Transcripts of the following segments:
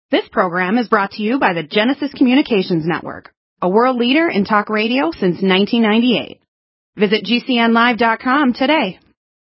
This program is brought to you by the Genesis Communications Network, a world leader in talk radio since 1998. Visit GCNlive.com today.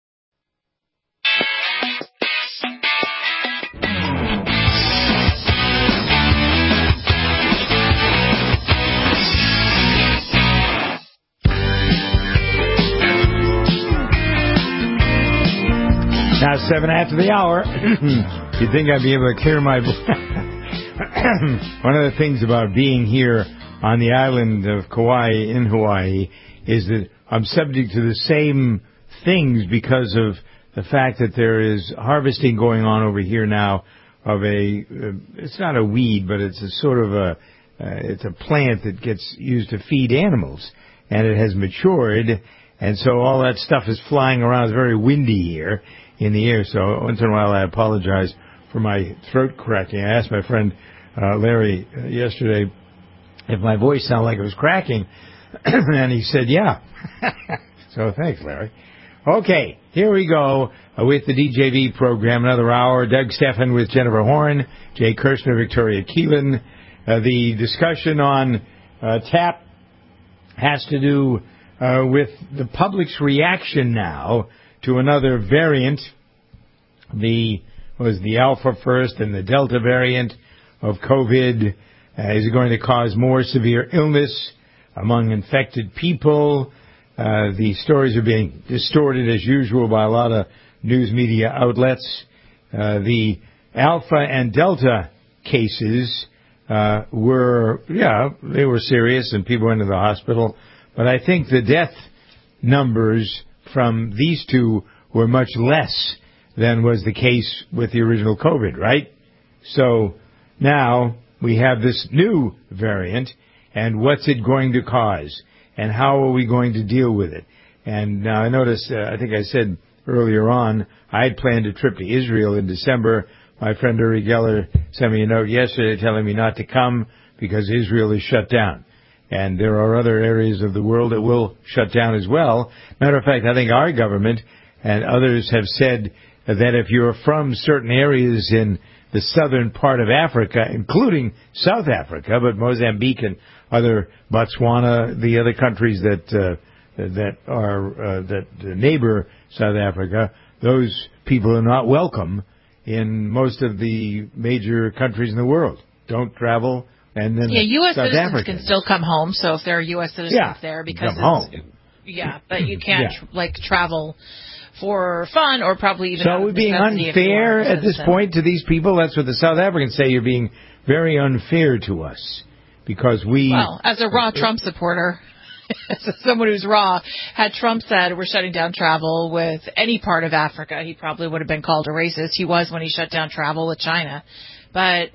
Now, 7 after the hour. You'd think I'd be able to clear my... One of the things about being here on the island of Kauai in Hawaii is that I'm subject to the same things because of the fact that there is harvesting going on over here now of it's not a weed, but it's a sort of it's a plant that gets used to feed animals, and it has matured, and so all that stuff is flying around. It's very windy here in the air, so once in a while I apologize for my throat cracking. I asked my friend Larry yesterday if my voice sounded like it was cracking, and he said, yeah. So thanks, Larry. Okay, here we go with the DJV program, another hour. Doug Stephan with Jennifer Horn, Jay Kirshner, Victoria Keelan. The discussion on TAP has to do with the public's reaction now to another variant. Was the Alpha first and the Delta variant of COVID. Is it going to cause more severe illness among infected people? The stories are being distorted as usual by a lot of news media outlets. The Alpha and Delta cases were serious and people went to the hospital. But I think the death numbers from these two were much less than was the case with the original COVID, right? So now we have this new variant, and what's it going to cause? And how are we going to deal with it? And now I noticed, I think I said earlier on, I had planned a trip to Israel in December. My friend Uri Geller sent me a note yesterday telling me not to come because Israel is shut down. And there are other areas of the world that will shut down as well. Matter of fact, I think our government and others have said that if you're from certain areas in the southern part of Africa, including South Africa, but Mozambique and other Botswana, the other countries that neighbor South Africa, those people are not welcome in most of the major countries in the world. Don't travel. And then U.S. South citizens Africans can still come home. So if there are U.S. citizens there, because come home. But you can't travel for fun or probably even. So are we being unfair at this point to these people? That's what the South Africans say. You're being very unfair to us because we. Well, as a raw Trump supporter, as someone who's raw, had Trump said we're shutting down travel with any part of Africa, he probably would have been called a racist. He was when he shut down travel with China, but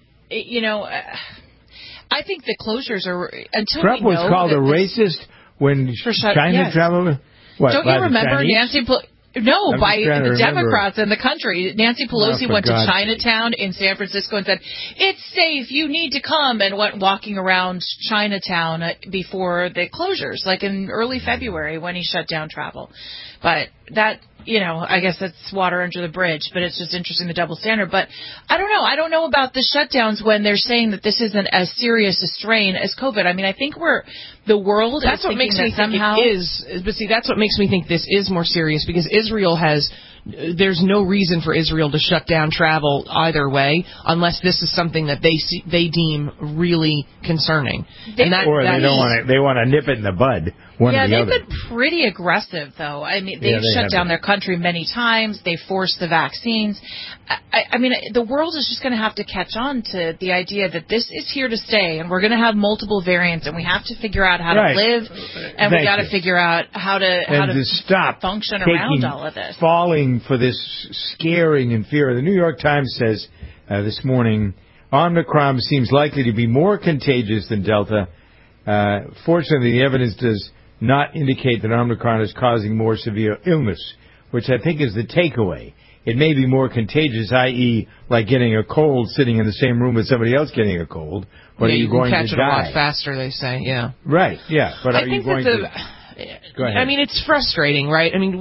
I think the closures are until Trump was called a racist when China traveled. What, don't you remember Nancy? By the Democrats in the country. Nancy Pelosi went to Chinatown in San Francisco and said, it's safe, you need to come, and went walking around Chinatown before the closures, like in early February when he shut down travel. But that, I guess that's water under the bridge, but it's just interesting, the double standard. But I don't know. I don't know about the shutdowns when they're saying that this isn't as serious a strain as COVID. I mean, I think the world that's is what makes me somehow think it is. But see, that's what makes me think this is more serious because Israel there's no reason for Israel to shut down travel either way unless this is something that they deem really concerning. They want to nip it in the bud. They've been pretty aggressive, though. I mean, they've shut down their country many times. They forced the vaccines. I mean, the world is just going to have to catch on to the idea that this is here to stay, and we're going to have multiple variants, and we have to figure out how to live, and we got to figure out how to stop function around all of this. Falling for this scaring and fear. The New York Times says this morning, Omicron seems likely to be more contagious than Delta. Fortunately, the evidence does not indicate that Omicron is causing more severe illness, which I think is the takeaway. It may be more contagious, i.e., like getting a cold sitting in the same room with somebody else getting a cold. But are you going to die? You can catch it a lot faster, they say, Right, yeah. But are you going to Go ahead. I mean, it's frustrating, right? I mean,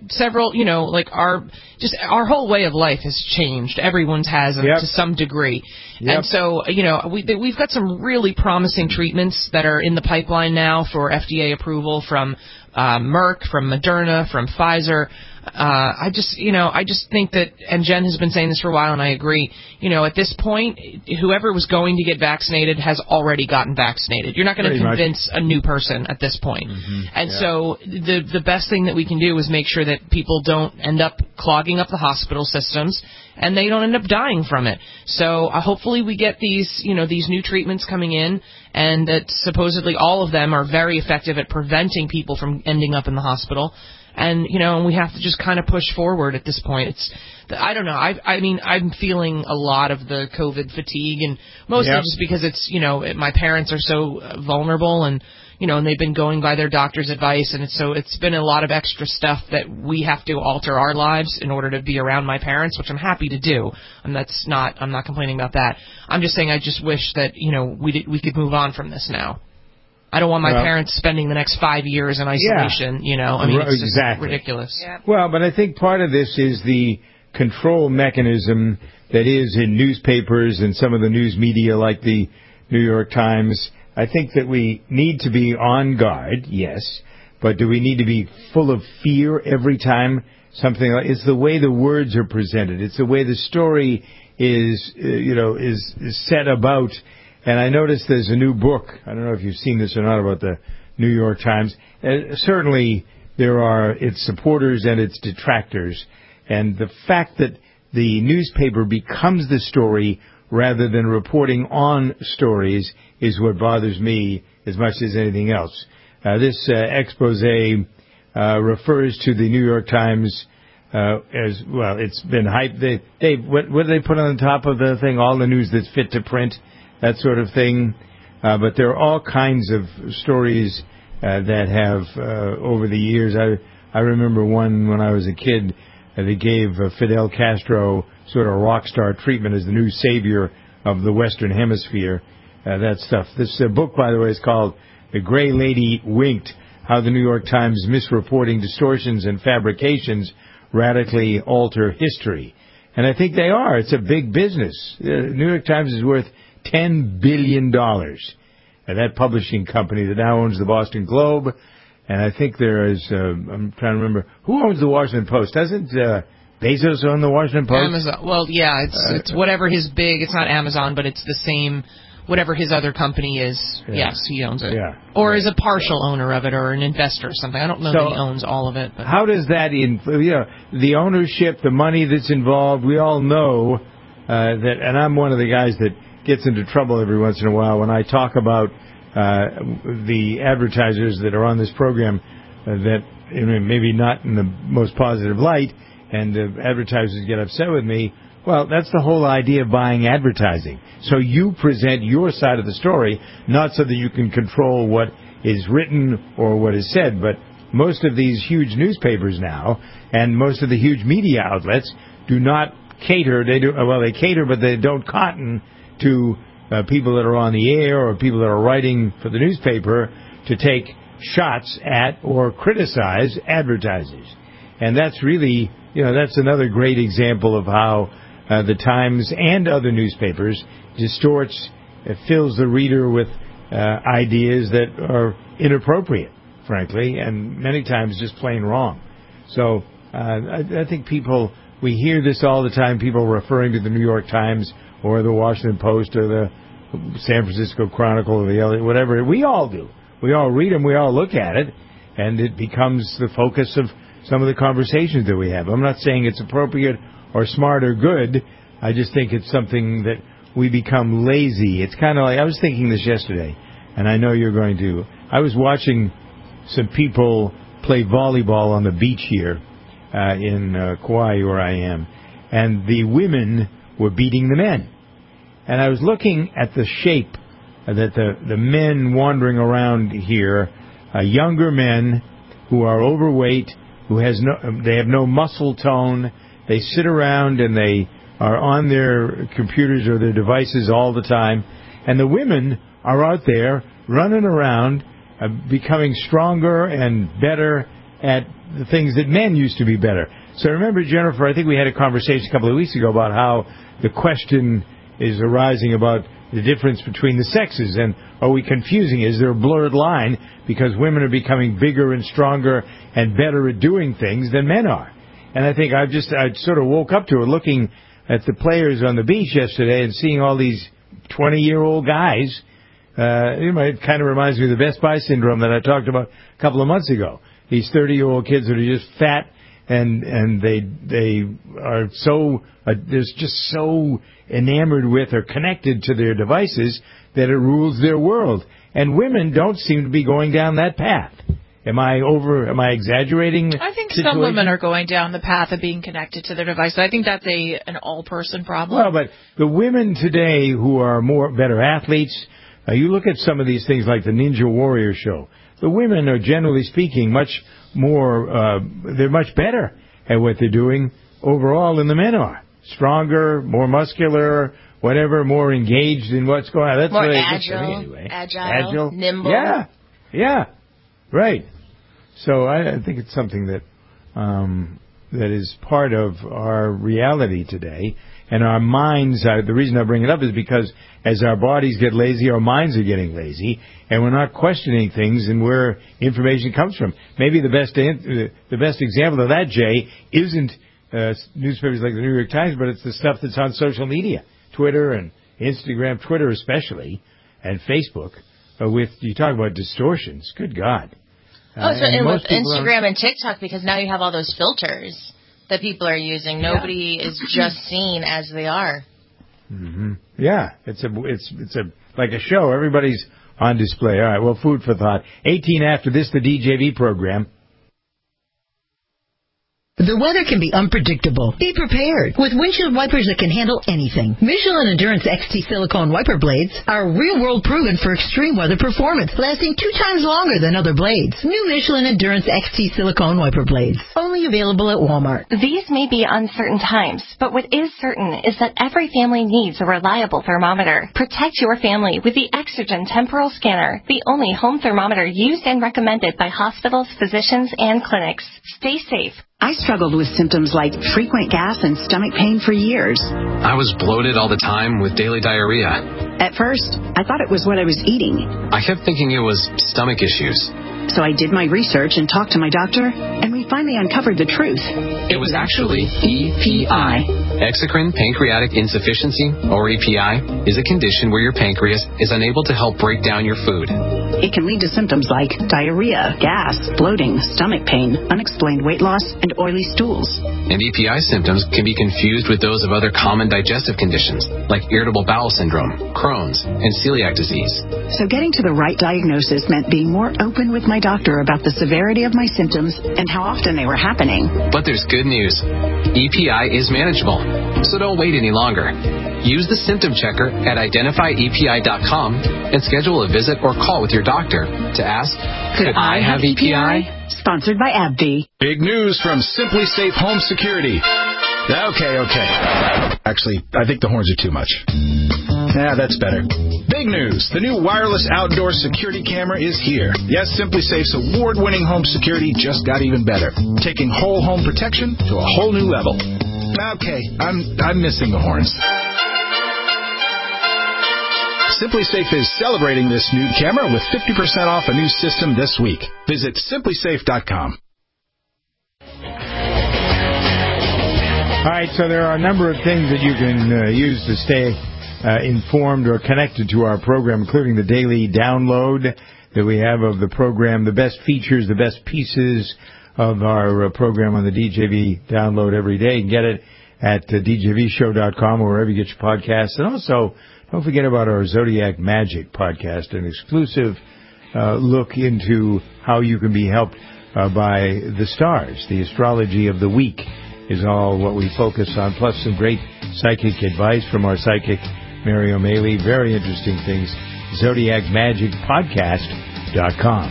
our whole way of life has changed. Everyone's has to some degree. Yep. And so, we've got some really promising treatments that are in the pipeline now for FDA approval from Merck, from Moderna, from Pfizer. I just think that, and Jen has been saying this for a while, and I agree, at this point, whoever was going to get vaccinated has already gotten vaccinated. You're not going to convince a new person at this point. Mm-hmm. And so the best thing that we can do is make sure that people don't end up clogging up the hospital systems and they don't end up dying from it. So hopefully we get these new treatments coming in, and that supposedly all of them are very effective at preventing people from ending up in the hospital. And, we have to just kind of push forward at this point. I don't know. I'm feeling a lot of the COVID fatigue, and mostly just because it's, my parents are so vulnerable, and, and they've been going by their doctor's advice, and it's been a lot of extra stuff that we have to alter our lives in order to be around my parents, which I'm happy to do. And I'm not complaining about that. I'm just saying I just wish that, we could move on from this now. I don't want my parents spending the next 5 years in isolation, it's just ridiculous. Yeah. Well, but I think part of this is the control mechanism that is in newspapers and some of the news media like the New York Times. I think that we need to be on guard, yes, but do we need to be full of fear every time something like, it's the way the words are presented. It's the way the story is set about. And I noticed there's a new book, I don't know if you've seen this or not, about the New York Times. Certainly there are its supporters and its detractors. And the fact that the newspaper becomes the story rather than reporting on stories is what bothers me as much as anything else. This expose refers to the New York Times as, well, it's been hyped. What do they put on the top of the thing? All the news that's fit to print. That sort of thing. But there are all kinds of stories that have, over the years, I remember one when I was a kid, they gave Fidel Castro sort of rock star treatment as the new savior of the Western Hemisphere. That stuff. This book, by the way, is called The Gray Lady Winked, How the New York Times Misreporting Distortions and Fabrications Radically Alter History. And I think they are. It's a big business. The New York Times is worth $10 billion. That publishing company that now owns the Boston Globe. And I think there is, I'm trying to remember, who owns the Washington Post? Doesn't Bezos own the Washington Post? Amazon. Well, yeah, it's whatever his big, it's not Amazon, but it's the same, whatever his other company is. Yeah. Yes, he owns it. Yeah. Or is a partial owner of it, or an investor or something. I don't know that he owns all of it. But. How does that, the ownership, the money that's involved, we all know that, and I'm one of the guys that gets into trouble every once in a while when I talk about the advertisers that are on this program that maybe not in the most positive light, and the advertisers get upset with me. Well, that's the whole idea of buying advertising. So you present your side of the story, not so that you can control what is written or what is said, but most of these huge newspapers now and most of the huge media outlets do not cater. They cater, but they don't cotton to people that are on the air or people that are writing for the newspaper to take shots at or criticize advertisers. And that's really, that's another great example of how the Times and other newspapers distorts, fills the reader with ideas that are inappropriate, frankly, and many times just plain wrong. So I think we hear this all the time, people referring to the New York Times or the Washington Post or the San Francisco Chronicle or the LA, whatever. We all do. We all read them. We all look at it, and it becomes the focus of some of the conversations that we have. I'm not saying it's appropriate or smart or good. I just think it's something that we become lazy. It's kind of like, I was thinking this yesterday, and I know you're going to. I was watching some people play volleyball on the beach here in Kauai, where I am, and the women were beating the men. And I was looking at the shape that the men wandering around here, younger men who are overweight, they have no muscle tone. They sit around and they are on their computers or their devices all the time. And the women are out there running around becoming stronger and better at the things that men used to be better. So remember, Jennifer, I think we had a conversation a couple of weeks ago about how the question is arising about the difference between the sexes, and are we confusing? Is there a blurred line because women are becoming bigger and stronger and better at doing things than men are? And I think I sort of woke up to it looking at the players on the beach yesterday and seeing all these 20-year-old guys. It kind of reminds me of the Best Buy syndrome that I talked about a couple of months ago. These 30-year-old kids that are just fat and they are so they're just so enamored with or connected to their devices that it rules their world. And women don't seem to be going down that path. Am I exaggerating? I think some women are going down the path of being connected to their devices. I think that's an all-person problem. Well, but the women today who are better athletes, you look at some of these things like the Ninja Warrior show. The women are, generally speaking, much more, they're much better at what they're doing overall than the men are. Stronger, more muscular, whatever, more engaged in what's going on. That's more agile, anyway. Agile, nimble. Yeah, right. So I think it's something that that is part of our reality today. And our minds, the reason I bring it up is because as our bodies get lazy, our minds are getting lazy, and we're not questioning things and where information comes from. Maybe the best example of that, Jay, isn't newspapers like the New York Times, but it's the stuff that's on social media, Twitter and Instagram, Twitter especially, and Facebook. You talk about distortions. Good God. And with Instagram and TikTok, because now you have all those filters that people are using. Nobody is just seen as they are. Mm-hmm. Yeah, it's like a show. Everybody's on display. All right, well, food for thought. 18 after this, the DJV program. The weather can be unpredictable. Be prepared with windshield wipers that can handle anything. Michelin Endurance XT silicone wiper blades are real-world proven for extreme weather performance, lasting 2 times longer than other blades. New Michelin Endurance XT silicone wiper blades, only available at Walmart. These may be uncertain times, but what is certain is that every family needs a reliable thermometer. Protect your family with the Exergen Temporal Scanner, the only home thermometer used and recommended by hospitals, physicians, and clinics. Stay safe. I struggled with symptoms like frequent gas and stomach pain for years. I was bloated all the time with daily diarrhea. At first, I thought it was what I was eating. I kept thinking it was stomach issues. So I did my research and talked to my doctor, and we finally uncovered the truth. It was actually EPI. Exocrine pancreatic insufficiency, or EPI, is a condition where your pancreas is unable to help break down your food. It can lead to symptoms like diarrhea, gas, bloating, stomach pain, unexplained weight loss, and oily stools. And EPI symptoms can be confused with those of other common digestive conditions, like irritable bowel syndrome, Crohn's, and celiac disease. So getting to the right diagnosis meant being more open with my doctor about the severity of my symptoms and how often they were happening. But there's good news. EPI is manageable, so don't wait any longer. Use the symptom checker at identifyepi.com and schedule a visit or call with your doctor to ask, could I have EPI? Sponsored by AbbVie. Big news from Simply Safe Home Security. Okay. Actually, I think the horns are too much. That's better. Big news. The new wireless outdoor security camera is here. Yes, Simply Safe's award-winning home security just got even better, taking whole home protection to a whole new level. Okay, I'm missing the horns. Simply Safe is celebrating this new camera with 50% off a new system this week. Visit simplysafe.com. All right, so there are a number of things that you can use to stay informed or connected to our program, including the daily download that we have of the program, the best features, the best pieces of our program on the DJV download every day. You can get it at djvshow.com or wherever you get your podcasts. And also, don't forget about our Zodiac Magic podcast, an exclusive look into how you can be helped by the stars. The astrology of the week is all what we focus on, plus some great psychic advice from our psychic, Mary O'Malley. Very interesting things. ZodiacMagicPodcast.com.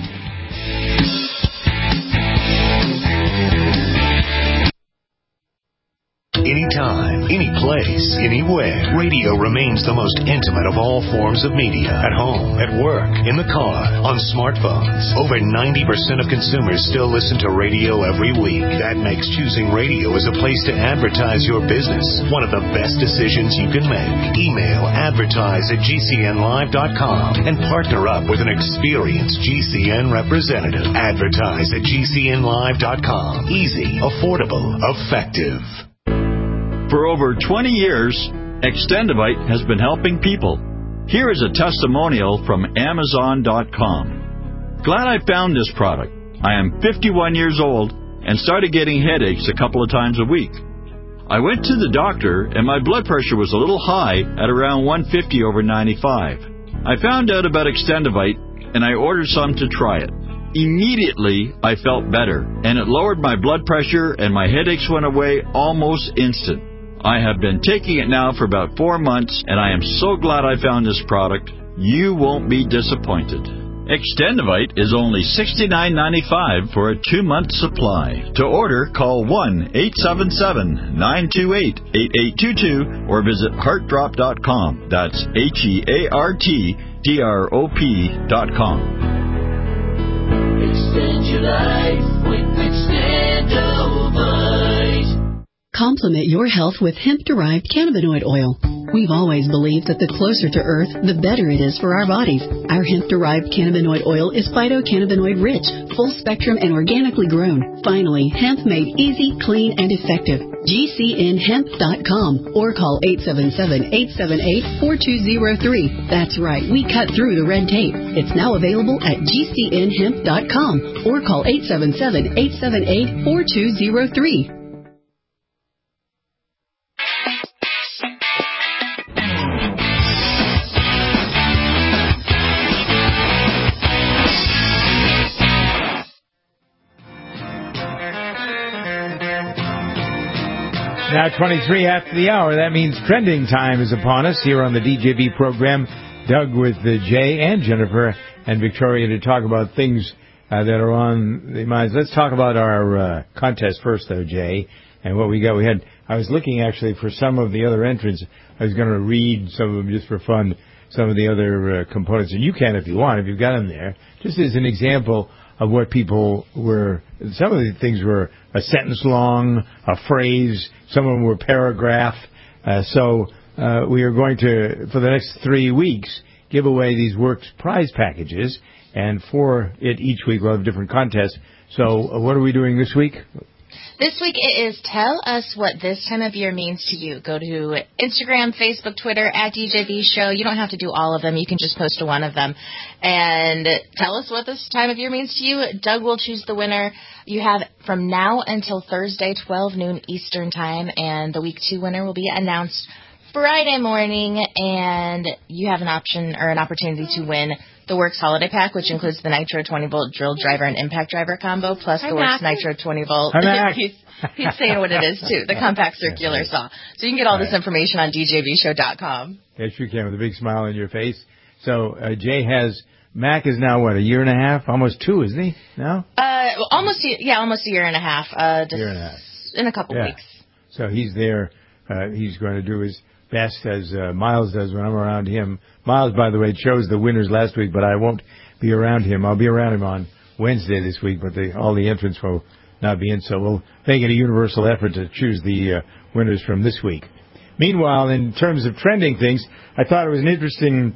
Anytime, any place, anywhere. Radio remains the most intimate of all forms of media. At home, at work, in the car, on smartphones. Over 90% of consumers still listen to radio every week. That makes choosing radio as a place to advertise your business one of the best decisions you can make. Email advertise@gcnlive.com and partner up with an experienced GCN representative. Advertise@gcnlive.com. Easy, affordable, effective. For over 20 years, Extendivite has been helping people. Here is a testimonial from Amazon.com. Glad I found this product. I am 51 years old and started getting headaches a couple of times a week. I went to the doctor and my blood pressure was a little high at around 150/95. I found out about Extendivite and I ordered some to try it. Immediately, I felt better, and it lowered my blood pressure and my headaches went away almost instant. I have been taking it now for about 4 months, and I am so glad I found this product. You won't be disappointed. Extendivite is only $69.95 for a 2-month supply. To order, call 1-877-928-8822 or visit heartdrop.com. That's HEARTDROP.com. Extend your life with Extendivite. Complement your health with hemp-derived cannabinoid oil. We've always believed that the closer to Earth, the better it is for our bodies. Our hemp-derived cannabinoid oil is phytocannabinoid-rich, full-spectrum, and organically grown. Finally, hemp made easy, clean, and effective. GCNhemp.com or call 877-878-4203. That's right, we cut through the red tape. It's now available at GCNhemp.com or call 877-878-4203. Now 23 after the hour. That means trending time is upon us here on the DJB program. Doug with Jay and Jennifer and Victoria to talk about things that are on the minds. Let's talk about our contest first, though, Jay, and what we got. I was looking actually for some of the other entrants. I was going to read some of them just for fun, some of the other components, and you can if you want, if you've got them there, just as an example of what people were. Some of the things were a sentence long, a phrase. Some of them were paragraph. So we are going to, for the next 3 weeks, give away these Works prize packages. And for it, each week we'll have different contests. So what are we doing this week? This week it is Tell Us What This Time of Year Means to You. Go to Instagram, Facebook, Twitter, at DJB Show. You don't have to do all of them. You can just post to one of them. And tell us what this time of year means to you. Doug will choose the winner. You have from now until Thursday, 12 noon Eastern Time. And the Week 2 winner will be announced Friday morning. And you have an option or an opportunity to win the Works Holiday Pack, which includes the Nitro 20-volt drill driver and impact driver combo, plus the Works Nitro 20-volt. He's saying what it is, too, the compact circular saw. So you can get all this information on DJBshow.com. Yes, you can, with a big smile on your face. So Jay Mac is now, what, a year and a half? Almost 2, isn't he, now? Almost a year and a half. Year and a half. In a couple weeks. So he's there. He's going to do his best, as Miles does when I'm around him. Miles, by the way, chose the winners last week, but I won't be around him. I'll be around him on Wednesday this week, but all the entrants will not be in, so we'll make it a universal effort to choose the winners from this week. Meanwhile, in terms of trending things, I thought it was an interesting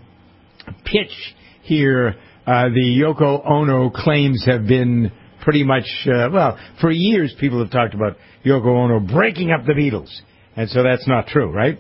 pitch here. The Yoko Ono claims have been pretty much, for years people have talked about Yoko Ono breaking up the Beatles, and so that's not true, right?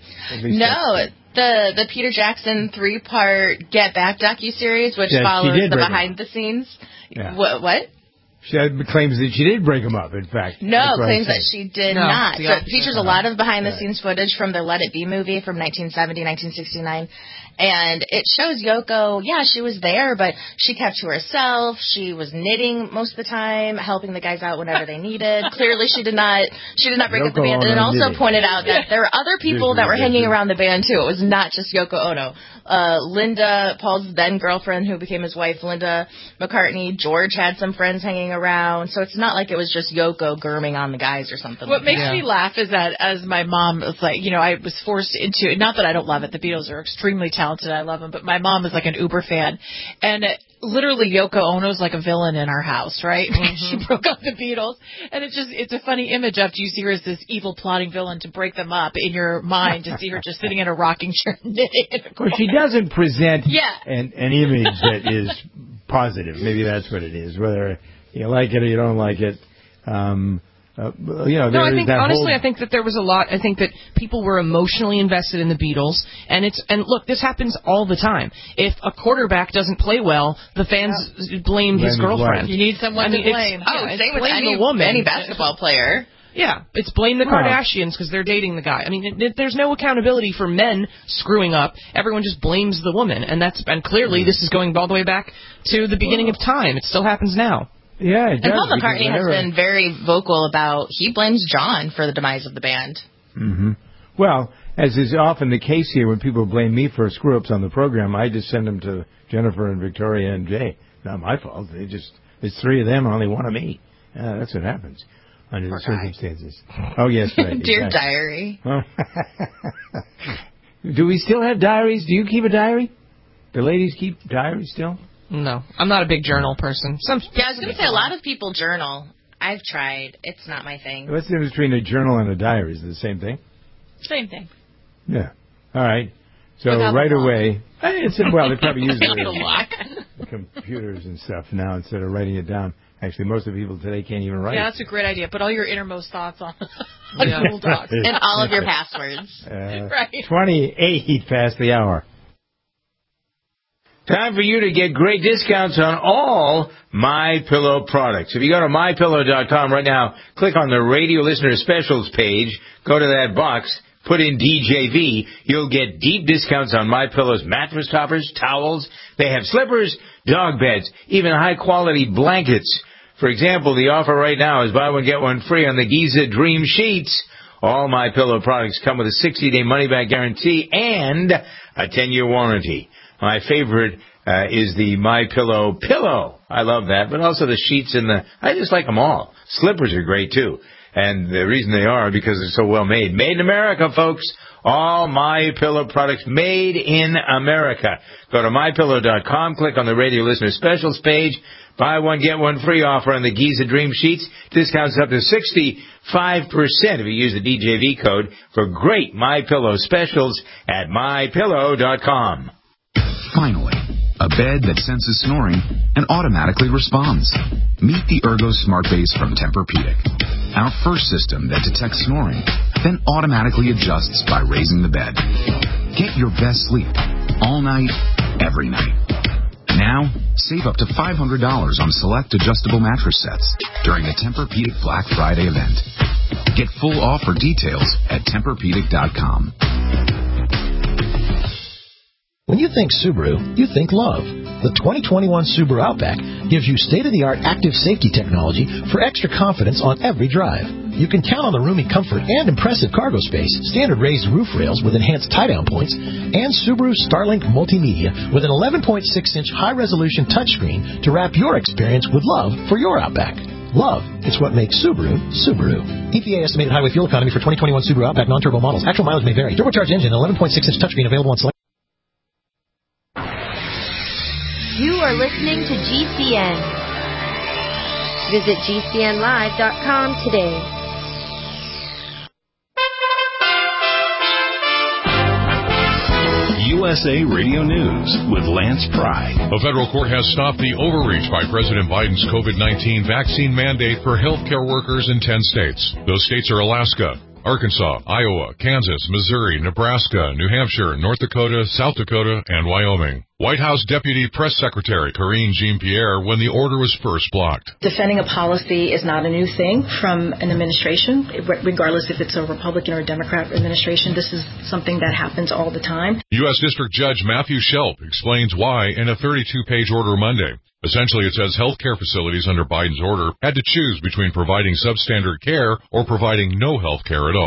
No, the Peter Jackson 3-part Get Back docuseries, which follows the behind-the-scenes. Yeah. What? She claims that she did break them up, in fact. No, claims that she did not. So it features a lot of behind-the-scenes footage from their Let It Be movie from 1970, 1969. And it shows Yoko, she was there, but she kept to herself. She was knitting most of the time, helping the guys out whenever they needed. Clearly, she did not break up the band. And also pointed out that there were other people that were hanging around the band, too. It was not just Yoko Ono. Linda, Paul's then girlfriend, who became his wife, Linda McCartney. George had some friends hanging around. So it's not like it was just Yoko grooming on the guys or something. What makes me laugh is that as my mom was like, I was forced into it. Not that I don't love it. The Beatles are extremely talented. I love them. But my mom is like an uber fan. And literally Yoko Ono's like a villain in our house, right? She broke up the Beatles. And it's a funny image after you see her as this evil plotting villain to break them up in your mind, to see her just sitting in a rocking chair knitting. Well, she doesn't present an image that is positive. Maybe that's what it is. Whether you like it or you don't like it. I think that there was a lot. I think that people were emotionally invested in the Beatles, and look, this happens all the time. If a quarterback doesn't play well, the fans blame his girlfriend. You need someone to blame. Same with any basketball player. Yeah, it's blame the Kardashians because they're dating the guy. I mean, there's no accountability for men screwing up. Everyone just blames the woman, and clearly this is going all the way back to the beginning of time. It still happens now. Yeah, it does. And Paul McCartney has been very vocal about he blames John for the demise of the band. Mm-hmm. Well, as is often the case here, when people blame me for screw-ups on the program, I just send them to Jennifer and Victoria and Jay. Not my fault. It's three of them and only one of me. That's what happens under the circumstances. Oh, yes, right. Dear diary. Do we still have diaries? Do you keep a diary? Do ladies keep diaries still? No, I'm not a big journal person. I was going to say, a lot of people journal. I've tried. It's not my thing. What's the difference between a journal and a diary? Is it the same thing? Same thing. Yeah. All right. So right away, they probably use their computers and stuff now instead of writing it down. Actually, most of the people today can't even write. Yeah, that's a great idea. Put all your innermost thoughts on Google Docs. And all of your passwords. Right. 28 past the hour. Time for you to get great discounts on all MyPillow products. If you go to MyPillow.com right now, click on the Radio Listener Specials page, go to that box, put in DJV, you'll get deep discounts on MyPillow's mattress toppers, towels. They have slippers, dog beds, even high-quality blankets. For example, the offer right now is buy one, get one free on the Giza Dream Sheets. All MyPillow products come with a 60-day money-back guarantee and a 10-year warranty. My favorite is the MyPillow pillow. I love that, but also the sheets I just like them all. Slippers are great, too. And the reason they are because they're so well made. Made in America, folks. All MyPillow products made in America. Go to MyPillow.com, click on the Radio Listener Specials page. Buy one, get one free offer on the Giza Dream Sheets. Discounts up to 65% if you use the DJV code for great MyPillow specials at MyPillow.com. Finally, a bed that senses snoring and automatically responds. Meet the Ergo Smart Base from Tempur-Pedic. Our first system that detects snoring, then automatically adjusts by raising the bed. Get your best sleep all night, every night. Now, save up to $500 on select adjustable mattress sets during the Tempur-Pedic Black Friday event. Get full offer details at TempurPedic.com. When you think Subaru, you think love. The 2021 Subaru Outback gives you state-of-the-art active safety technology for extra confidence on every drive. You can count on the roomy comfort and impressive cargo space, standard raised roof rails with enhanced tie-down points, and Subaru Starlink Multimedia with an 11.6-inch high-resolution touchscreen to wrap your experience with love for your Outback. Love, it's what makes Subaru, Subaru. EPA estimated highway fuel economy for 2021 Subaru Outback non-turbo models. Actual mileage may vary. Turbocharged engine, 11.6-inch touchscreen available on select. You are listening to GCN. Visit GCNlive.com today. USA Radio News with Lance Pry. A federal court has stopped the overreach by President Biden's COVID-19 vaccine mandate for healthcare workers in 10 states. Those states are Alaska, Arkansas, Iowa, Kansas, Missouri, Nebraska, New Hampshire, North Dakota, South Dakota, and Wyoming. White House Deputy Press Secretary Karine Jean-Pierre when the order was first blocked. Defending a policy is not a new thing from an administration, regardless if it's a Republican or a Democrat administration. This is something that happens all the time. U.S. District Judge Matthew Shelp explains why in a 32-page order Monday. Essentially, it says healthcare facilities under Biden's order had to choose between providing substandard care or providing no health care at all.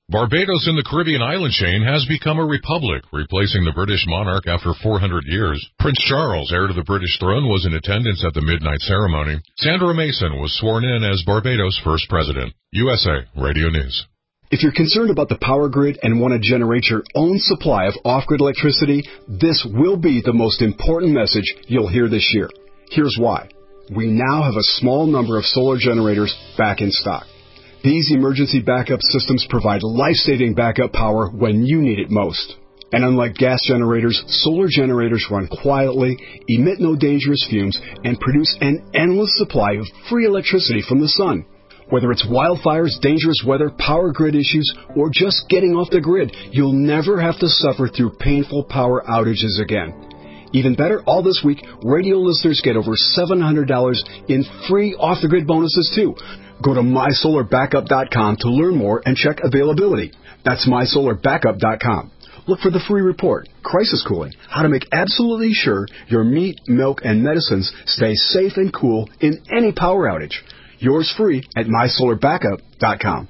Barbados in the Caribbean island chain has become a republic, replacing the British monarch after 400 years. Prince Charles, heir to the British throne, was in attendance at the midnight ceremony. Sandra Mason was sworn in as Barbados' first president. USA Radio News. If you're concerned about the power grid and want to generate your own supply of off-grid electricity, this will be the most important message you'll hear this year. Here's why. We now have a small number of solar generators back in stock. These emergency backup systems provide life-saving backup power when you need it most. And unlike gas generators, solar generators run quietly, emit no dangerous fumes, and produce an endless supply of free electricity from the sun. Whether it's wildfires, dangerous weather, power grid issues, or just getting off the grid, you'll never have to suffer through painful power outages again. Even better, all this week, radio listeners get over $700 in free off-the-grid bonuses, too. Go to MySolarBackup.com to learn more and check availability. That's MySolarBackup.com. Look for the free report, Crisis Cooling, how to make absolutely sure your meat, milk, and medicines stay safe and cool in any power outage. Yours free at MySolarBackup.com.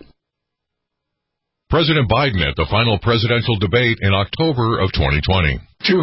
President Biden at the final presidential debate in October of 2020.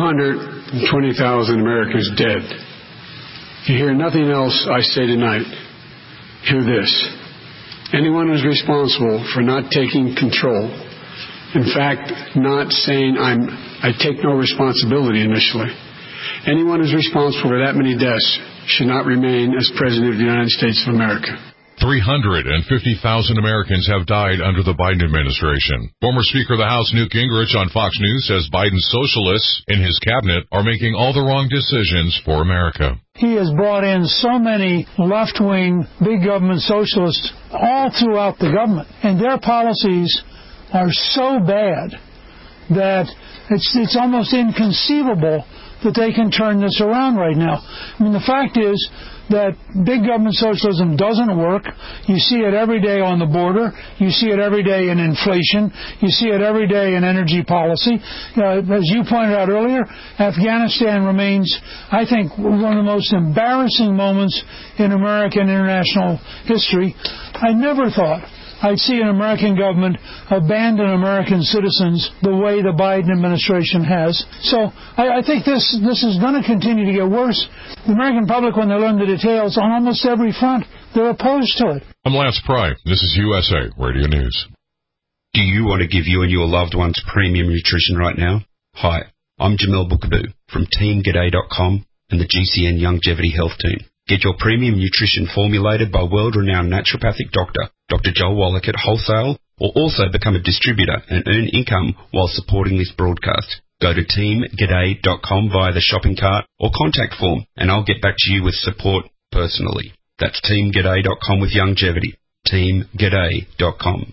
220,000 Americans dead. If you hear nothing else I say tonight, hear this. Anyone who's responsible for not taking control, in fact, not saying I take no responsibility initially, anyone who's responsible for that many deaths should not remain as President of the United States of America. 350,000 Americans have died under the Biden administration. Former Speaker of the House Newt Gingrich on Fox News says Biden's socialists in his cabinet are making all the wrong decisions for America. He has brought in so many left-wing, big government socialists all throughout the government, and their policies are so bad that it's almost inconceivable that they can turn this around right now. I mean, the fact is that big government socialism doesn't work. You see it every day on the border. You see it every day in inflation. You see it every day in energy policy. As you pointed out earlier, Afghanistan remains, I think, one of the most embarrassing moments in American international history. I never thought I'd see an American government abandon American citizens the way the Biden administration has. So I think this is going to continue to get worse. The American public, when they learn the details on almost every front, they're opposed to it. I'm Lance Pry. This is USA Radio News. Do you want to give you and your loved ones premium nutrition right now? Hi, I'm Jamel Bookaboo from TeamGaday.com and the GCN Longevity Health Team. Get your premium nutrition formulated by world-renowned naturopathic doctor, Dr. Joel Wallach at Wholesale, or also become a distributor and earn income while supporting this broadcast. Go to teamgaday.com via the shopping cart or contact form, and I'll get back to you with support personally. That's teamgaday.com with longevity. teamgaday.com.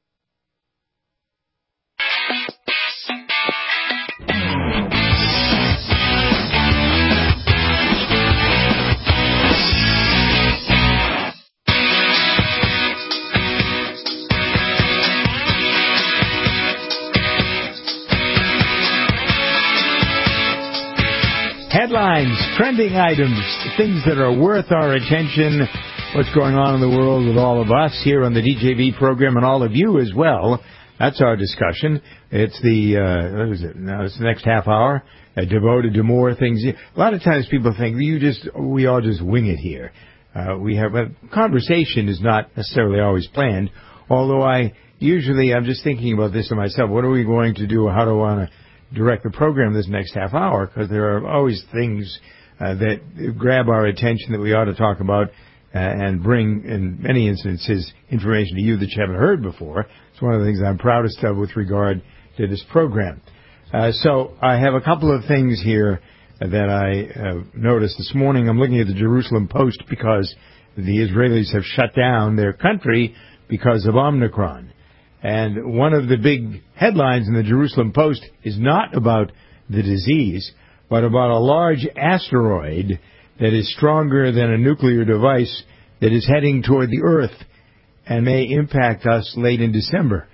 Headlines, trending items, things that are worth our attention, what's going on in the world with all of us here on the DJV program and all of you as well. That's our discussion. It's it's the next half hour devoted to more things. A lot of times people think we all just wing it here. Conversation is not necessarily always planned, although I'm just thinking about this to myself. What are we going to do? How do I want to direct the program this next half hour? Because there are always things that grab our attention that we ought to talk about and bring, in many instances, information to you that you haven't heard before. It's one of the things I'm proudest of with regard to this program. So I have a couple of things here that I noticed this morning. I'm looking at the Jerusalem Post because the Israelis have shut down their country because of Omicron. And one of the big headlines in the Jerusalem Post is not about the disease, but about a large asteroid that is stronger than a nuclear device that is heading toward the Earth. and may impact us late in December.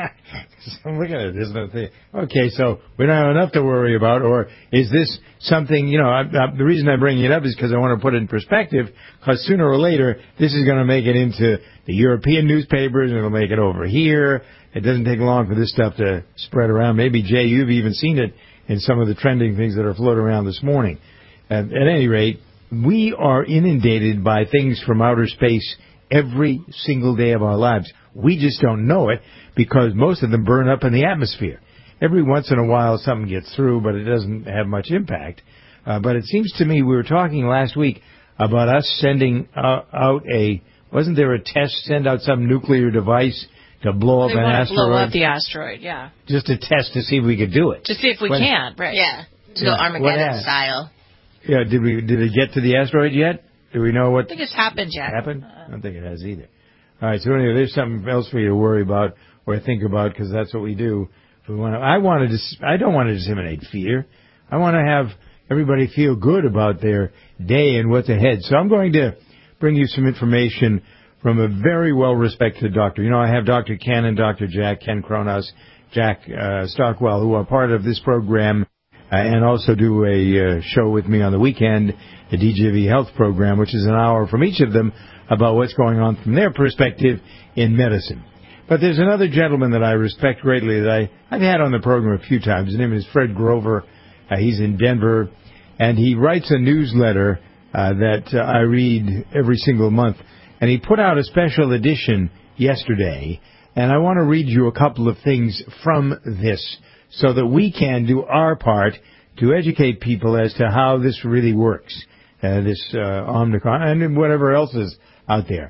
So I'm looking at this and I'm thinking, okay, so we don't have enough to worry about, or is this something, the reason I bring it up is because I want to put it in perspective, because sooner or later, this is going to make it into the European newspapers, and it'll make it over here. It doesn't take long for this stuff to spread around. Maybe, Jay, you've even seen it in some of the trending things that are floating around this morning. At any rate, we are inundated by things from outer space every single day of our lives. We just don't know it because most of them burn up in the atmosphere. Every once in a while something gets through, but it doesn't have much impact. But it seems to me, we were talking last week about us sending out wasn't there a test, send out some nuclear device to blow up an asteroid? Blow up the asteroid, yeah. Just a test to see if we could do it. To see if we can, right. Yeah, to go Armageddon style. Yeah, did it get to the asteroid yet? Do we know what? I think it's happened yet. Happened? I don't think it has either. All right, so anyway, there's something else for you to worry about or think about, because that's what we do. I don't want to disseminate fear. I want to have everybody feel good about their day and what's ahead. So I'm going to bring you some information from a very well-respected doctor. I have Dr. Ken and Dr. Ken Cronhaus, Jack Stockwell, who are part of this program and also do a show with me on the weekend, the DJV Health Program, which is an hour from each of them about what's going on from their perspective in medicine. But there's another gentleman that I respect greatly that I've had on the program a few times. His name is Fred Grover. He's in Denver, and he writes a newsletter that I read every single month. And he put out a special edition yesterday, and I want to read you a couple of things from this so that we can do our part to educate people as to how this really works, this Omicron and whatever else is out there.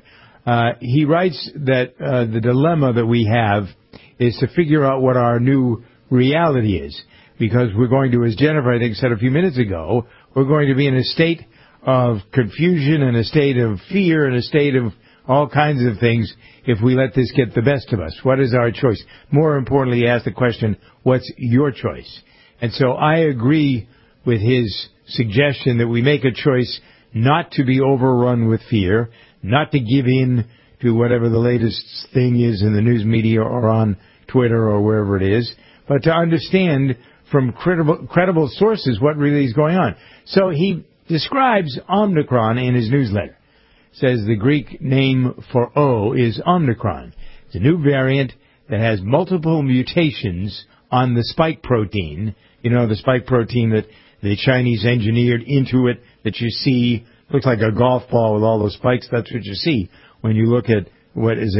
He writes that the dilemma that we have is to figure out what our new reality is, because we're going to, as Jennifer, I think, said a few minutes ago, we're going to be in a state of confusion and a state of fear and a state of all kinds of things if we let this get the best of us. What is our choice? More importantly, he asked the question, what's your choice? And so I agree with his suggestion that we make a choice not to be overrun with fear, not to give in to whatever the latest thing is in the news media or on Twitter or wherever it is, but to understand from credible sources what really is going on. So he describes Omicron in his newsletter. Says the Greek name for O is Omicron. It's a new variant that has multiple mutations on the spike protein. The spike protein that the Chinese engineered into it that you see, looks like a golf ball with all those spikes. That's what you see when you look at what is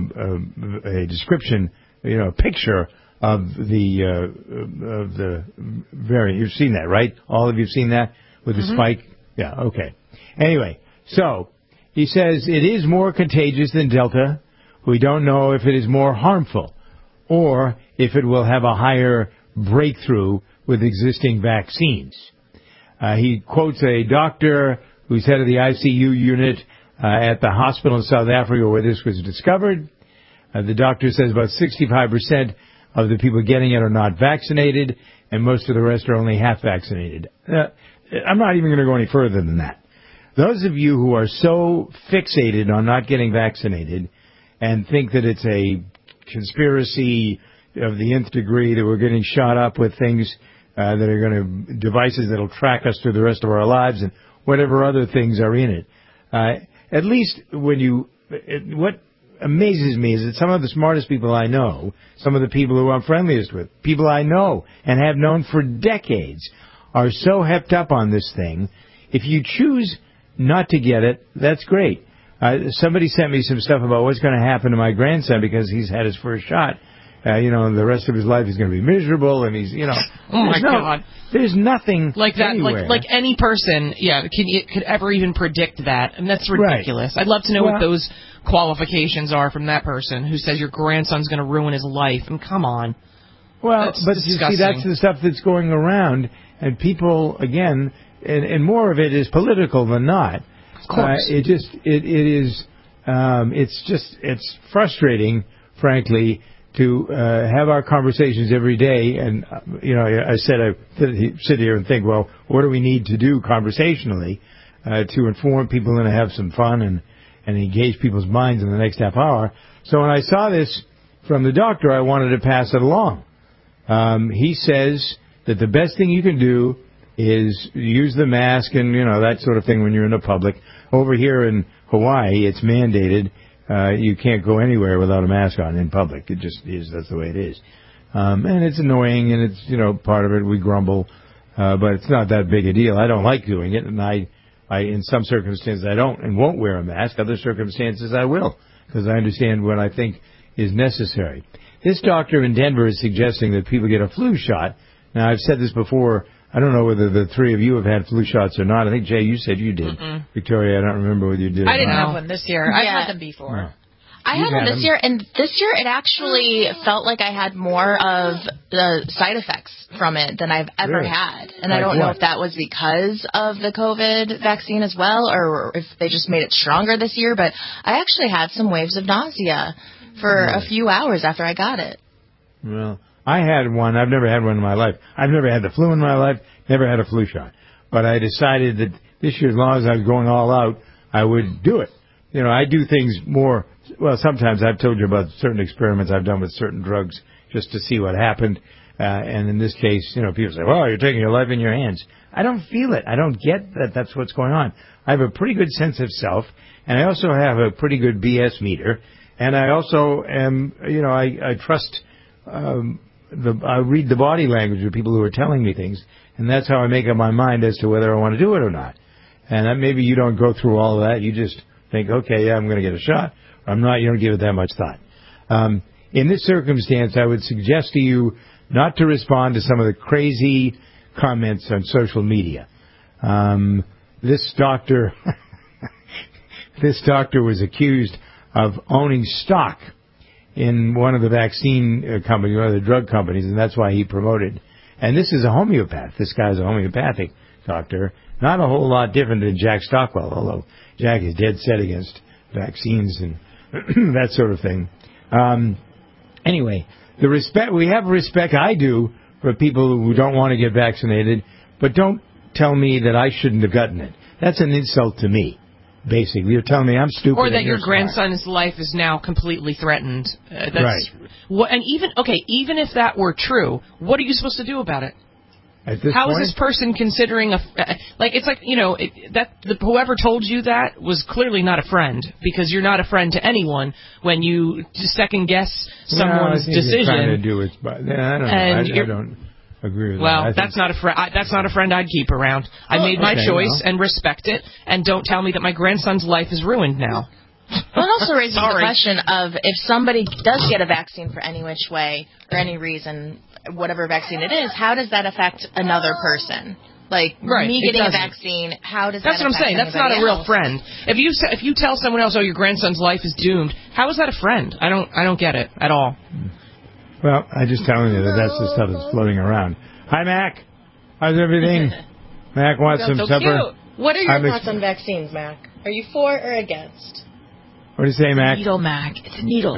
a description, a picture of the variant. You've seen that, right? All of you have seen that with the spike? Yeah, okay. Anyway, so he says it is more contagious than Delta. We don't know if it is more harmful or if it will have a higher breakthrough with existing vaccines. He quotes a doctor who's head of the ICU unit at the hospital in South Africa where this was discovered. The doctor says about 65% of the people getting it are not vaccinated, and most of the rest are only half vaccinated. I'm not even going to go any further than that. Those of you who are so fixated on not getting vaccinated and think that it's a conspiracy of the nth degree, that we're getting shot up with things that are going to, devices that will track us through the rest of our lives and whatever other things are in it. At least what amazes me is that some of the smartest people I know, some of the people who I'm friendliest with, people I know and have known for decades, are so hepped up on this thing. If you choose not to get it, that's great. Somebody sent me some stuff about what's going to happen to my grandson because he's had his first shot. The rest of his life he's going to be miserable, and he's, Oh my God! There's nothing like that. Anywhere. Like any person, could ever even predict that, and that's ridiculous. Right. I'd love to know what those qualifications are from that person who says your grandson's going to ruin his life. And come on. Well, that's but disgusting. You see, that's the stuff that's going around, and people again, and more of it is political than not. Of course, it's frustrating, frankly, to have our conversations every day. And I sit here and think, well, what do we need to do conversationally to inform people and have some fun and engage people's minds in the next half hour. So when I saw this from the doctor, I wanted to pass it along. He says that the best thing you can do is use the mask and, that sort of thing when you're in the public. Over here in Hawaii, it's mandated. You can't go anywhere without a mask on in public. It just is. That's the way it is. And it's annoying, and it's, part of it, we grumble. But it's not that big a deal. I don't like doing it, and I in some circumstances, I don't and won't wear a mask. Other circumstances, I will, because I understand what I think is necessary. This doctor in Denver is suggesting that people get a flu shot. Now, I've said this before. I don't know whether the three of you have had flu shots or not. I think, Jay, you said you did. Mm-mm. Victoria, I don't remember whether you did. I didn't have one this year. I've had them before. No. I had one this year, and this year it actually felt like I had more of the side effects from it than I've ever had. And I don't know if that was because of the COVID vaccine as well, or if they just made it stronger this year, but I actually had some waves of nausea for a few hours after I got it. Well, I had one. I've never had one in my life. I've never had the flu in my life, never had a flu shot. But I decided that this year, as long as I was going all out, I would do it. I do things more. Well, sometimes I've told you about certain experiments I've done with certain drugs just to see what happened. And in this case, people say, well, you're taking your life in your hands. I don't feel it. I don't get that that's what's going on. I have a pretty good sense of self, and I also have a pretty good BS meter. And I also am, I trust, I read the body language of people who are telling me things, and that's how I make up my mind as to whether I want to do it or not. And that maybe you don't go through all of that. You just think, okay, yeah, I'm going to get a shot. I'm not. You don't give it that much thought. In this circumstance, I would suggest to you not to respond to some of the crazy comments on social media. This doctor was accused of owning stock in one of the vaccine companies, one of the drug companies, and that's why he promoted. And this is a homeopath. This guy's a homeopathic doctor. Not a whole lot different than Jack Stockwell, although Jack is dead set against vaccines and that sort of thing. Anyway, we have respect, I do, for people who don't want to get vaccinated, but don't tell me that I shouldn't have gotten it. That's an insult to me, basically. You're telling me I'm stupid. Or that your grandson's life is now completely threatened. Right. And even if that were true, what are you supposed to do about it? How is this person considering whoever told you that was clearly not a friend, because you're not a friend to anyone when you second guess someone's decision. Trying to do it, but I don't know. I don't agree with that. Well, that's not a friend. That's not a friend I'd keep around. I made my choice and respect it, and don't tell me that my grandson's life is ruined now. Well, it also raises the question of if somebody does get a vaccine for any which way or any reason, whatever vaccine it is, how does that affect another person? Like, me getting a vaccine, how does that affect That's what I'm saying. That's not a real friend. If you tell someone else, oh, your grandson's life is doomed, how is that a friend? I don't get it at all. Well, I'm just telling you that that's the stuff that's floating around. Hi, Mac. How's everything? Mac wants some supper. Cute. What are your thoughts on vaccines, Mac? Are you for or against? What do you say, Mac? Needle, Mac. It's a needle.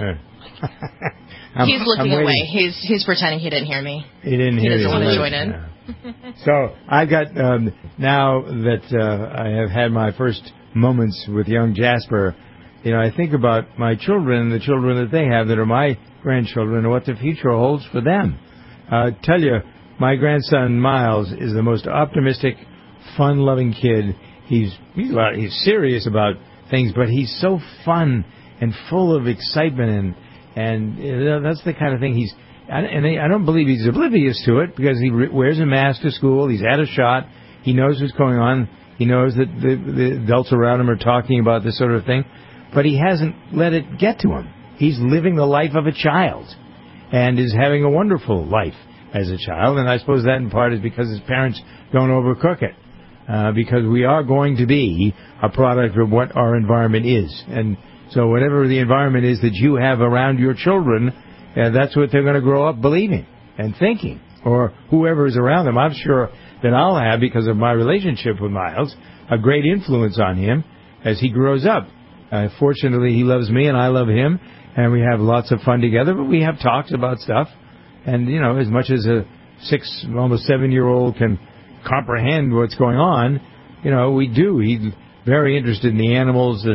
He's looking away. He's pretending he didn't hear me. He didn't hear you. He doesn't want to join in. So I got, now that I have had my first moments with young Jasper, I think about my children and the children that they have that are my grandchildren and what the future holds for them. I tell you, my grandson Miles is the most optimistic, fun-loving kid. He's serious about things, but he's so fun and full of excitement, and that's the kind of thing I don't believe he's oblivious to it, because he wears a mask to school. He's had a shot. He knows what's going on. He knows that the adults around him are talking about this sort of thing, but he hasn't let it get to him. He's living the life of a child and is having a wonderful life as a child, and I suppose that in part is because his parents don't overcook it. Because we are going to be a product of what our environment is. And so whatever the environment is that you have around your children, that's what they're going to grow up believing and thinking, or whoever is around them. I'm sure that I'll have, because of my relationship with Miles, a great influence on him as he grows up. Fortunately, he loves me and I love him, and we have lots of fun together, but we have talks about stuff. And, as much as a 6, almost 7-year-old can comprehend what's going on, we do. He's very interested in the animals and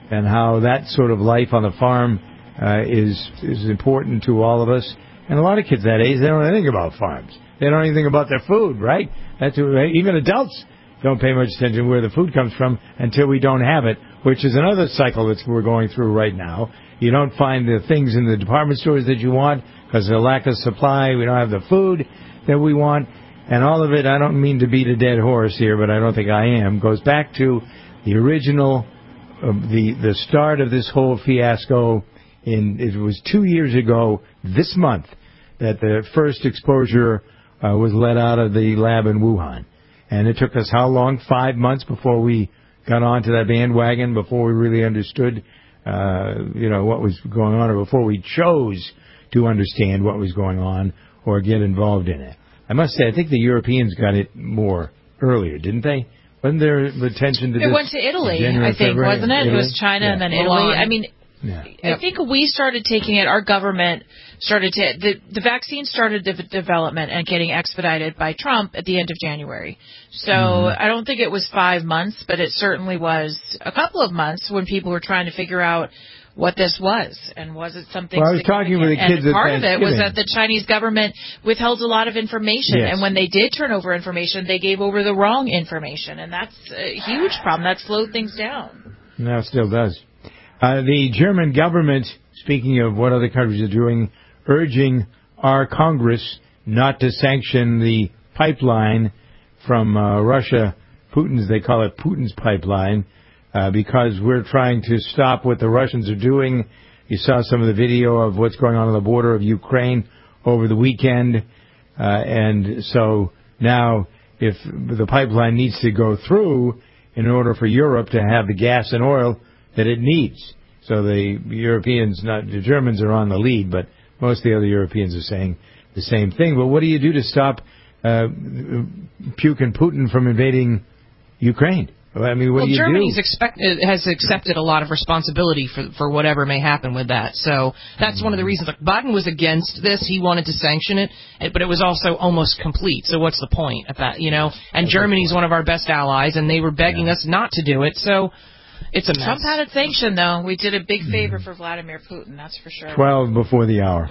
and how that sort of life on the farm is important to all of us. And a lot of kids that age, they don't know anything about farms. They don't know anything about their food, right? Even adults don't pay much attention to where the food comes from until we don't have it, which is another cycle that we're going through right now. You don't find the things in the department stores that you want because of the lack of supply. We don't have the food that we want. And all of it, I don't mean to beat a dead horse here, but I don't think I am, goes back to the original, the start of this whole fiasco. It was 2 years ago this month that the first exposure was let out of the lab in Wuhan. And it took us how long? 5 months before we got onto that bandwagon, before we really understood, what was going on, or before we chose to understand what was going on or get involved in it. I must say, I think the Europeans got it more earlier, didn't they? Wasn't there attention to this? It went to Italy, January, I think, February? wasn't it? Italy? It was China and then Italy. I mean, I think we started taking it, our government started to, the vaccine started development and getting expedited by Trump at the end of January. So I don't think it was 5 months, but it certainly was a couple of months when people were trying to figure out what this was, and was it something Well, I was talking with the kids and at part of it was Thanksgiving. that the Chinese government withheld a lot of information, and when they did turn over information, they gave over the wrong information, and that's a huge problem. That slowed things down. No, it still does. The German government, speaking of what other countries are doing, urging our Congress not to sanction the pipeline from Russia, they call it Putin's pipeline, because we're trying to stop what the Russians are doing. You saw some of the video of what's going on the border of Ukraine over the weekend. And so now if the pipeline needs to go through in order for Europe to have the gas and oil that it needs. So the Europeans, not the Germans, are on the lead, but most of the other Europeans are saying the same thing. But what do you do to stop puking Putin from invading Ukraine? I mean, what do you Germany do? has accepted a lot of responsibility for whatever may happen with that. So that's one of the reasons. Like, Biden was against this. He wanted to sanction it, but it was also almost complete. So what's the point of that, And Germany's one of our best allies, and they were begging us not to do it. So it's a mess. Trump had it sanctioned, though. We did a big favor for Vladimir Putin, that's for sure. 12 before the hour.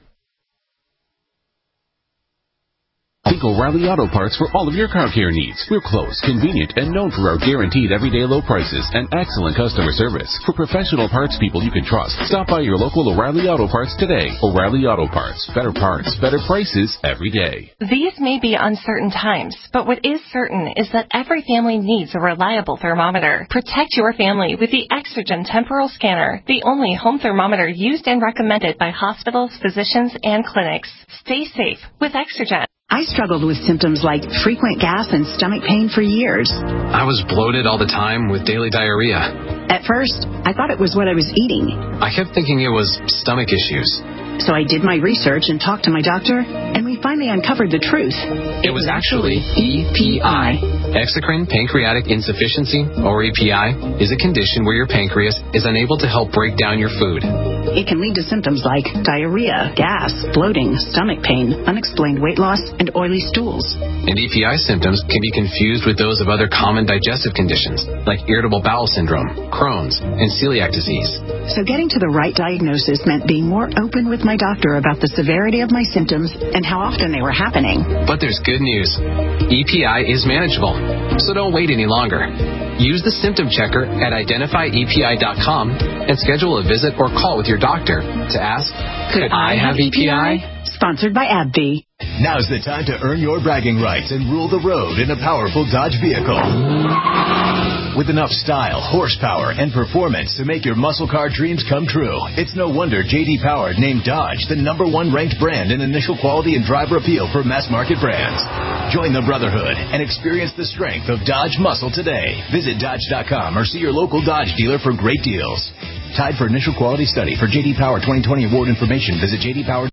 Think O'Reilly Auto Parts for all of your car care needs. We're close, convenient, and known for our guaranteed everyday low prices and excellent customer service. For professional parts people you can trust, stop by your local O'Reilly Auto Parts today. O'Reilly Auto Parts. Better parts, better prices every day. These may be uncertain times, but what is certain is that every family needs a reliable thermometer. Protect your family with the Exergen Temporal Scanner, the only home thermometer used and recommended by hospitals, physicians, and clinics. Stay safe with Exergen. I struggled with symptoms like frequent gas and stomach pain for years. I was bloated all the time with daily diarrhea. At first, I thought it was what I was eating. I kept thinking it was stomach issues. So I did my research and talked to my doctor, and we finally uncovered the truth. It was actually EPI. Exocrine pancreatic insufficiency, or EPI, is a condition where your pancreas is unable to help break down your food. It can lead to symptoms like diarrhea, gas, bloating, stomach pain, unexplained weight loss, and oily stools. And EPI symptoms can be confused with those of other common digestive conditions, like irritable bowel syndrome, Crohn's, and celiac disease. So getting to the right diagnosis meant being more open with my doctor about the severity of my symptoms and how often they were happening. But there's good news. EPI is manageable, so don't wait any longer. Use the symptom checker at identifyepi.com and schedule a visit or call with your doctor to ask, could I have EPI? Sponsored by AbbVie. Now's the time to earn your bragging rights and rule the road in a powerful Dodge vehicle. With enough style, horsepower, and performance to make your muscle car dreams come true, it's no wonder J.D. Power named Dodge the #1 ranked brand in initial quality and driver appeal for mass market brands. Join the brotherhood and experience the strength of Dodge muscle today. Visit Dodge.com or see your local Dodge dealer for great deals. Tied for initial quality study. For J.D. Power 2020 award information, visit J.D. Power.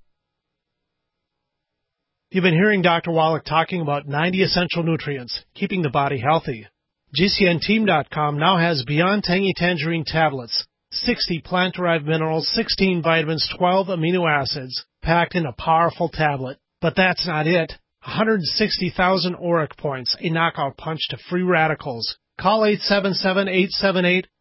You've been hearing Dr. Wallach talking about 90 essential nutrients, keeping the body healthy. GCNteam.com now has Beyond Tangy Tangerine tablets, 60 plant-derived minerals, 16 vitamins, 12 amino acids, packed in a powerful tablet. But that's not it. 160,000 ORAC points, a knockout punch to free radicals. Call 877-878-5800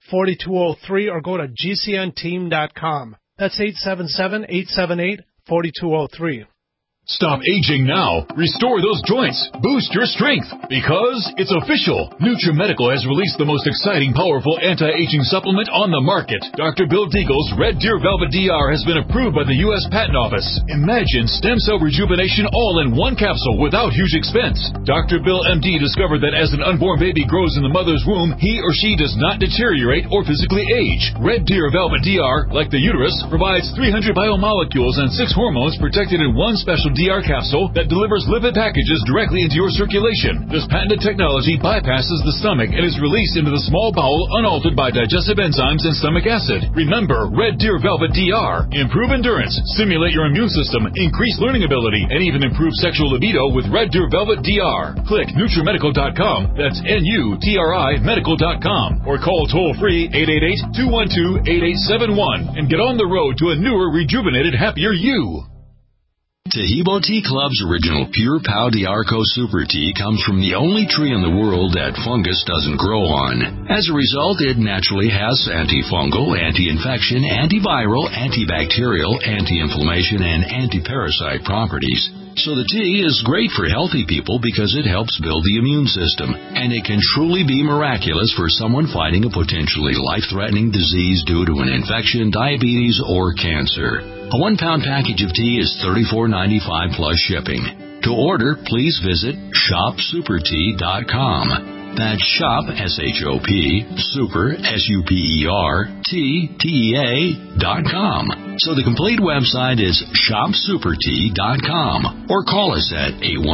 888-4203 or go to GCNteam.com. That's 877-878-4203. Stop aging now. Restore those joints. Boost your strength. Because it's official. NutriMedical has released the most exciting, powerful anti-aging supplement on the market. Dr. Bill Deagle's Red Deer Velvet DR has been approved by the U.S. Patent Office. Imagine stem cell rejuvenation all in one capsule without huge expense. Dr. Bill MD discovered that as an unborn baby grows in the mother's womb, he or she does not deteriorate or physically age. Red Deer Velvet DR, like the uterus, provides 300 biomolecules and 6 hormones protected in one special DR capsule that delivers lipid packages directly into your circulation. This patented technology bypasses the stomach and is released into the small bowel unaltered by digestive enzymes and stomach acid. Remember, Red Deer Velvet DR. Improve endurance, stimulate your immune system, increase learning ability, and even improve sexual libido with Red Deer Velvet DR. Click NutriMedical.com. That's NUTRI Medical.com. Or call toll-free 888-212-8871 and get on the road to a newer, rejuvenated, happier you. Tahibo Tea Club's original Pure Pau d'Arco Super Tea comes from the only tree in the world that fungus doesn't grow on. As a result, it naturally has antifungal, anti-infection, antiviral, antibacterial, anti-inflammation, and anti-parasite properties. So the tea is great for healthy people because it helps build the immune system, and it can truly be miraculous for someone fighting a potentially life-threatening disease due to an infection, diabetes, or cancer. A 1-pound package of tea is $34.95 plus shipping. To order, please visit shopsupertea.com. That's shop, S-H-O-P, super, S-U-P-E-R, T-T-E-A.com. So the complete website is shopsupertea.com. Or call us at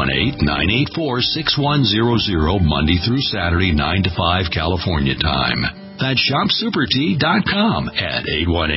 818-984-6100 Monday through Saturday, 9 to 5 California time. That's shopsupertea.com at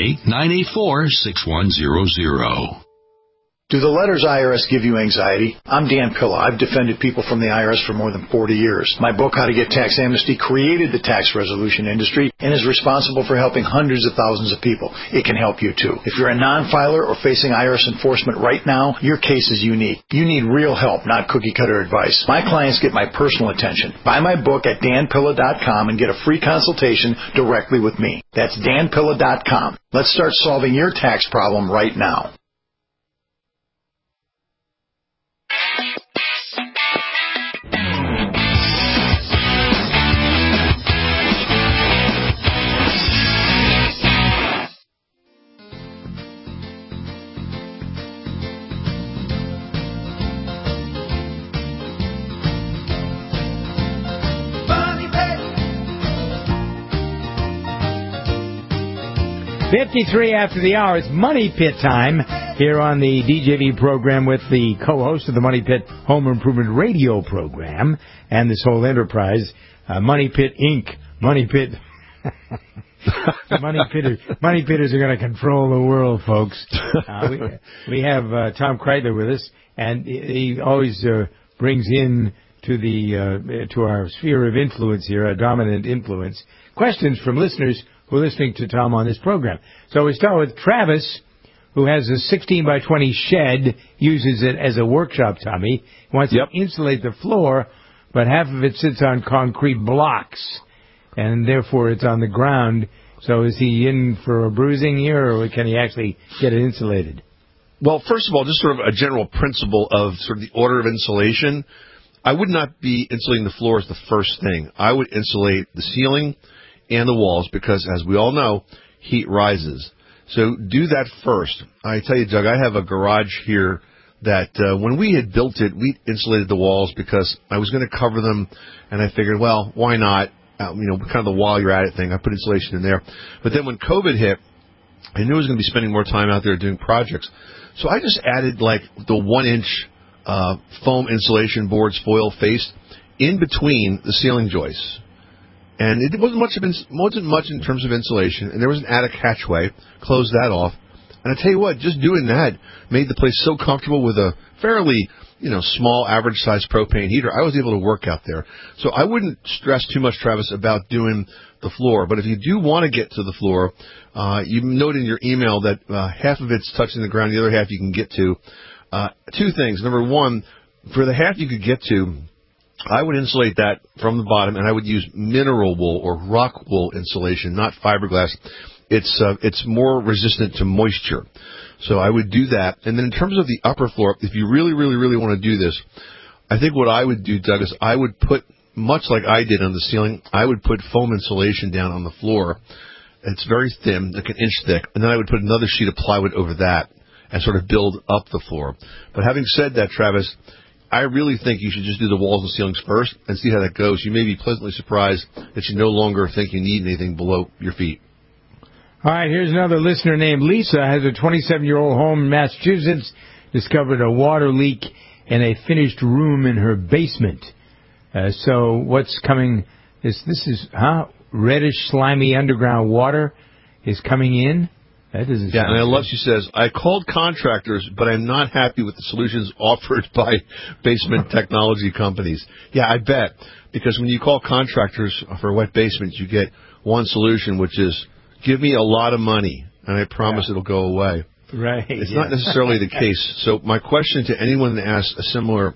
818-984-6100. Do the letters IRS give you anxiety? I'm Dan Pilla. I've defended people from the IRS for more than 40 years. My book, How to Get Tax Amnesty, created the tax resolution industry and is responsible for helping hundreds of thousands of people. It can help you, too. If you're a non-filer or facing IRS enforcement right now, your case is unique. You need real help, not cookie-cutter advice. My clients get my personal attention. Buy my book at danpilla.com and get a free consultation directly with me. That's danpilla.com. Let's start solving your tax problem right now. .53 after the hour. It's Money Pit time here on the DJV program with the co-host of the Money Pit Home Improvement Radio program and this whole enterprise, Money Pit Inc. Money Pit. Money Pitters are going to control the world, folks. We have Tom Kreitler with us, and he always brings in to our sphere of influence here, a dominant influence, questions from listeners who are listening to Tom on this program. So we start with Travis, who has a 16 by 20 shed, uses it as a workshop, Tommy. He wants to insulate the floor, but half of it sits on concrete blocks, and therefore it's on the ground. So is he in for a bruising here, or can he actually get it insulated? Well, first of all, just sort of a general principle of sort of the order of insulation. I would not be insulating the floor as the first thing. I would insulate the ceiling and the walls because, as we all know, heat rises. So do that first. I tell you, Doug, I have a garage here that when we had built it, we insulated the walls because I was going to cover them, and I figured, well, why not? Kind of the while you're at it thing. I put insulation in there. But then when COVID hit, I knew I was going to be spending more time out there doing projects. So I just added like the 1-inch foam insulation boards, foil faced, in between the ceiling joists. And it wasn't much in terms of insulation. And there was an attic hatchway, closed that off. And I tell you what, just doing that made the place so comfortable with a fairly, small, average-sized propane heater. I was able to work out there. So I wouldn't stress too much, Travis, about doing the floor. But if you do want to get to the floor, you note in your email that half of it's touching the ground, the other half you can get to. Two things. Number one, for the half you could get to, I would insulate that from the bottom, and I would use mineral wool or rock wool insulation, not fiberglass. It's more resistant to moisture. So I would do that. And then in terms of the upper floor, if you really, really, really want to do this, I think what I would do, Doug, is I would put, much like I did on the ceiling, I would put foam insulation down on the floor. It's very thin, like an inch thick, and then I would put another sheet of plywood over that and sort of build up the floor. But having said that, Travis, I really think you should just do the walls and ceilings first and see how that goes. You may be pleasantly surprised that you no longer think you need anything below your feet. All right, here's another listener named Lisa. Has a 27-year-old home in Massachusetts. Discovered a water leak in a finished room in her basement. So what's coming? This is reddish, slimy underground water is coming in. That doesn't. Yeah, and I love. She says, I called contractors, but I'm not happy with the solutions offered by basement technology companies. Yeah, I bet, because when you call contractors for wet basements, you get one solution, which is give me a lot of money, and I promise it'll go away. Right. It's not necessarily the case. So my question to anyone that asks a similar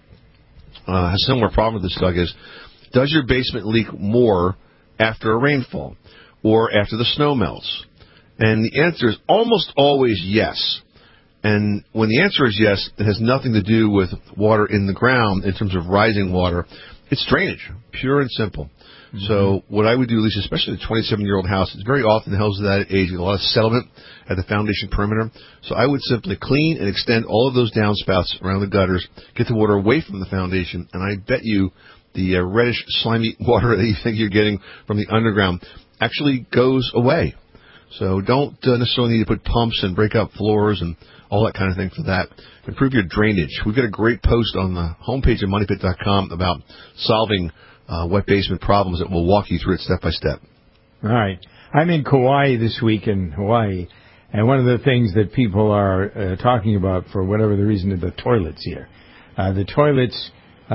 problem with this, Doug, is, does your basement leak more after a rainfall or after the snow melts? And the answer is almost always yes. And when the answer is yes, it has nothing to do with water in the ground in terms of rising water. It's drainage, pure and simple. Mm-hmm. So what I would do, at least especially the 27-year-old house, it's very often the houses of that age with a lot of settlement at the foundation perimeter. So I would simply clean and extend all of those downspouts around the gutters, get the water away from the foundation, and I bet you the reddish, slimy water that you think you're getting from the underground actually goes away. So don't necessarily need to put pumps and break up floors and all that kind of thing for that. Improve your drainage. We've got a great post on the homepage of MoneyPit.com about solving wet basement problems that will walk you through it step by step. All right. I'm in Kauai this week in Hawaii, and one of the things that people are talking about, for whatever the reason, are the toilets here. The toilets,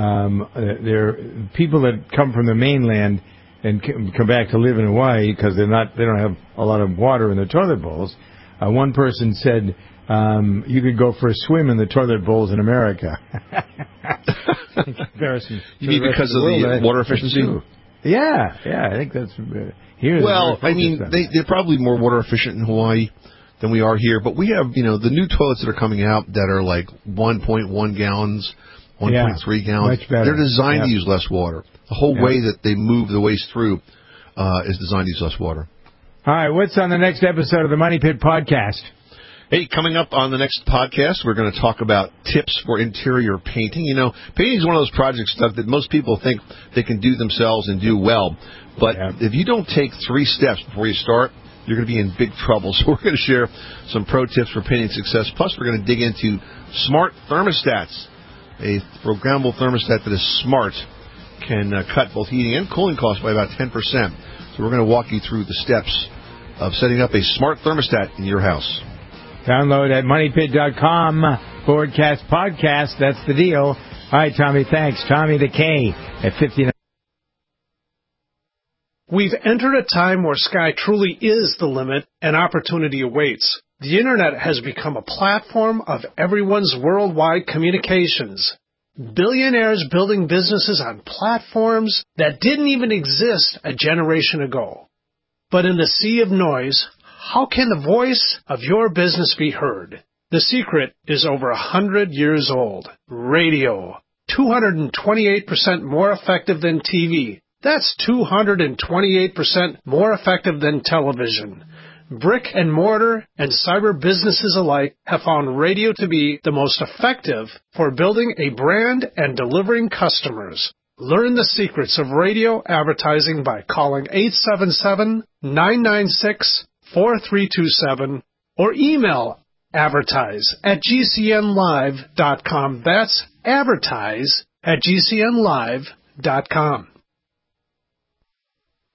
they're people that come from the mainland and come back to live in Hawaii because they don't have a lot of water in their toilet bowls. One person said you could go for a swim in the toilet bowls in America. Comparison. You mean because of the water efficiency? Yeah, I think that's here. Well, I mean, they're probably more water efficient in Hawaii than we are here, but we have, the new toilets that are coming out that are like 1.1 gallons, 1.3 gallons. Much better. They're designed to use less water. The whole way that they move the waste through is designed to use less water. All right, what's on the next episode of the Money Pit Podcast? Hey, coming up on the next podcast, we're going to talk about tips for interior painting. Painting is one of those projects, Doug, that most people think they can do themselves and do well. But if you don't take 3 steps before you start, you're going to be in big trouble. So we're going to share some pro tips for painting success. Plus, we're going to dig into smart thermostats. A programmable thermostat that is smart can cut both heating and cooling costs by about 10%. So we're going to walk you through the steps of setting up a smart thermostat in your house. Download at moneypit.com/podcast. That's the deal. All right, Tommy, thanks. Tommy the K at 59. We've entered a time where sky truly is the limit and opportunity awaits. The Internet has become a platform of everyone's worldwide communications. Billionaires building businesses on platforms that didn't even exist a generation ago. But in the sea of noise, how can the voice of your business be heard? The secret is over 100 years old. Radio. 228% more effective than TV. That's 228% more effective than television. Brick and mortar and cyber businesses alike have found radio to be the most effective for building a brand and delivering customers. Learn the secrets of radio advertising by calling 877-996-4327 or email advertise@gcnlive.com. That's advertise@gcnlive.com.